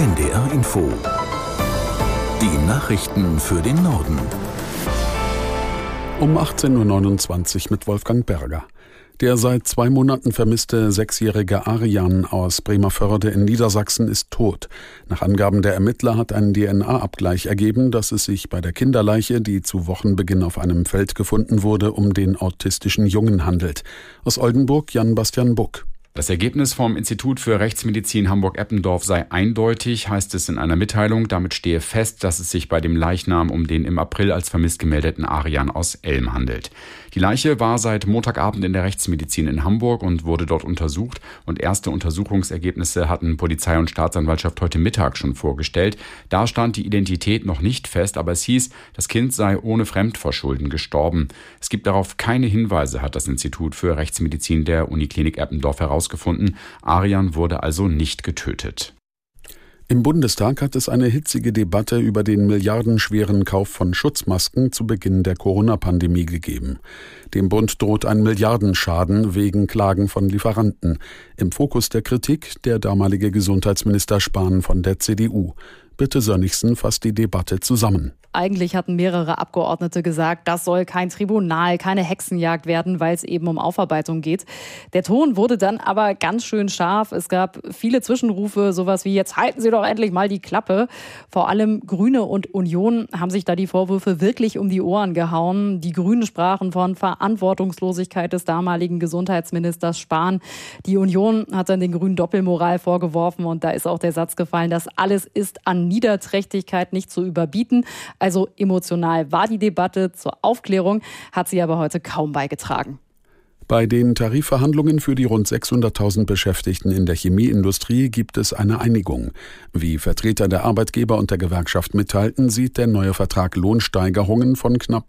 NDR Info. Die Nachrichten für den Norden. Um 18.29 Uhr mit Wolfgang Berger. Der seit 2 Monaten vermisste 6-jährige Arian aus Bremervörde in Niedersachsen ist tot. Nach Angaben der Ermittler hat ein DNA-Abgleich ergeben, dass es sich bei der Kinderleiche, die zu Wochenbeginn auf einem Feld gefunden wurde, um den autistischen Jungen handelt. Aus Oldenburg Jan-Bastian Buck. Das Ergebnis vom Institut für Rechtsmedizin Hamburg-Eppendorf sei eindeutig, heißt es in einer Mitteilung. Damit stehe fest, dass es sich bei dem Leichnam um den im April als vermisst gemeldeten Arian aus Elm handelt. Die Leiche war seit Montagabend in der Rechtsmedizin in Hamburg und wurde dort untersucht. Und erste Untersuchungsergebnisse hatten Polizei und Staatsanwaltschaft heute Mittag schon vorgestellt. Da stand die Identität noch nicht fest, aber es hieß, das Kind sei ohne Fremdverschulden gestorben. Es gibt darauf keine Hinweise, hat das Institut für Rechtsmedizin der Uniklinik Eppendorf herausgefunden. Arian wurde also nicht getötet. Im Bundestag hat es eine hitzige Debatte über den milliardenschweren Kauf von Schutzmasken zu Beginn der Corona-Pandemie gegeben. Dem Bund droht ein Milliardenschaden wegen Klagen von Lieferanten. Im Fokus der Kritik der damalige Gesundheitsminister Spahn von der CDU. Birte Sönnigsen fasst die Debatte zusammen. Eigentlich hatten mehrere Abgeordnete gesagt, das soll kein Tribunal, keine Hexenjagd werden, weil es eben um Aufarbeitung geht. Der Ton wurde dann aber ganz schön scharf. Es gab viele Zwischenrufe, sowas wie, jetzt halten Sie doch endlich mal die Klappe. Vor allem Grüne und Union haben sich da die Vorwürfe wirklich um die Ohren gehauen. Die Grünen sprachen von Verantwortungslosigkeit des damaligen Gesundheitsministers Spahn. Die Union hat dann den Grünen Doppelmoral vorgeworfen und da ist auch der Satz gefallen, das alles ist an Niederträchtigkeit nicht zu überbieten. Also emotional war die Debatte, zur Aufklärung hat sie aber heute kaum beigetragen. Bei den Tarifverhandlungen für die rund 600.000 Beschäftigten in der Chemieindustrie gibt es eine Einigung. Wie Vertreter der Arbeitgeber und der Gewerkschaft mitteilten, sieht der neue Vertrag Lohnsteigerungen von knapp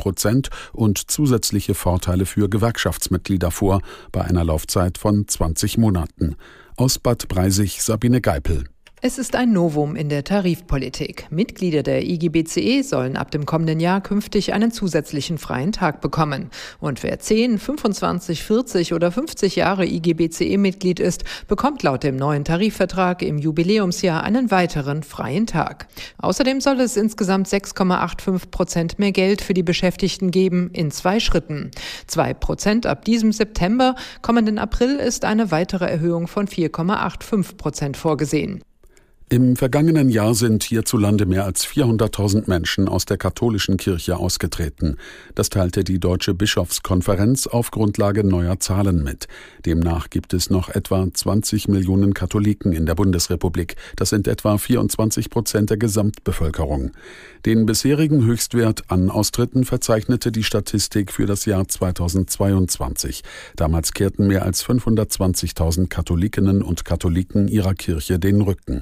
7% und zusätzliche Vorteile für Gewerkschaftsmitglieder vor, bei einer Laufzeit von 20 Monaten. Aus Bad Breisig Sabine Geipel. Es ist ein Novum in der Tarifpolitik. Mitglieder der IGBCE sollen ab dem kommenden Jahr künftig einen zusätzlichen freien Tag bekommen. Und wer 10, 25, 40 oder 50 Jahre IGBCE-Mitglied ist, bekommt laut dem neuen Tarifvertrag im Jubiläumsjahr einen weiteren freien Tag. Außerdem soll es insgesamt 6,85% mehr Geld für die Beschäftigten geben, in 2 Schritten. 2% ab diesem September, kommenden April ist eine weitere Erhöhung von 4,85% vorgesehen. Im vergangenen Jahr sind hierzulande mehr als 400.000 Menschen aus der katholischen Kirche ausgetreten. Das teilte die Deutsche Bischofskonferenz auf Grundlage neuer Zahlen mit. Demnach gibt es noch etwa 20 Millionen Katholiken in der Bundesrepublik. Das sind etwa 24% der Gesamtbevölkerung. Den bisherigen Höchstwert an Austritten verzeichnete die Statistik für das Jahr 2022. Damals kehrten mehr als 520.000 Katholikinnen und Katholiken ihrer Kirche den Rücken.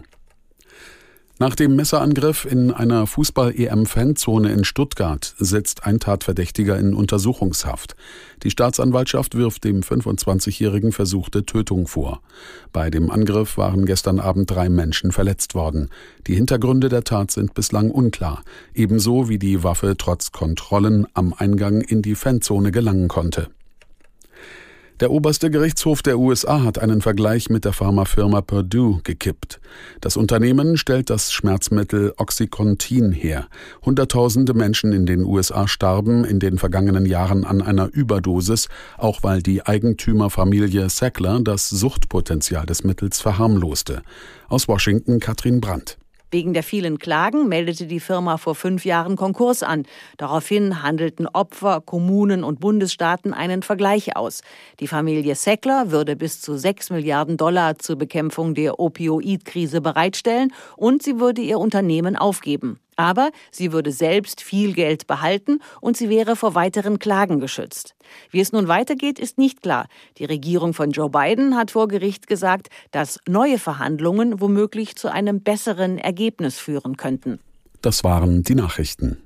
Nach dem Messerangriff in einer Fußball-EM-Fanzone in Stuttgart sitzt ein Tatverdächtiger in Untersuchungshaft. Die Staatsanwaltschaft wirft dem 25-Jährigen versuchte Tötung vor. Bei dem Angriff waren gestern Abend 3 Menschen verletzt worden. Die Hintergründe der Tat sind bislang unklar, ebenso wie die Waffe trotz Kontrollen am Eingang in die Fanzone gelangen konnte. Der oberste Gerichtshof der USA hat einen Vergleich mit der Pharmafirma Purdue gekippt. Das Unternehmen stellt das Schmerzmittel Oxycontin her. Hunderttausende Menschen in den USA starben in den vergangenen Jahren an einer Überdosis, auch weil die Eigentümerfamilie Sackler das Suchtpotenzial des Mittels verharmloste. Aus Washington Katrin Brandt. Wegen der vielen Klagen meldete die Firma vor 5 Jahren Konkurs an. Daraufhin handelten Opfer, Kommunen und Bundesstaaten einen Vergleich aus. Die Familie Sackler würde bis zu $6 Milliarden zur Bekämpfung der Opioidkrise bereitstellen und sie würde ihr Unternehmen aufgeben. Aber sie würde selbst viel Geld behalten und sie wäre vor weiteren Klagen geschützt. Wie es nun weitergeht, ist nicht klar. Die Regierung von Joe Biden hat vor Gericht gesagt, dass neue Verhandlungen womöglich zu einem besseren Ergebnis führen könnten. Das waren die Nachrichten.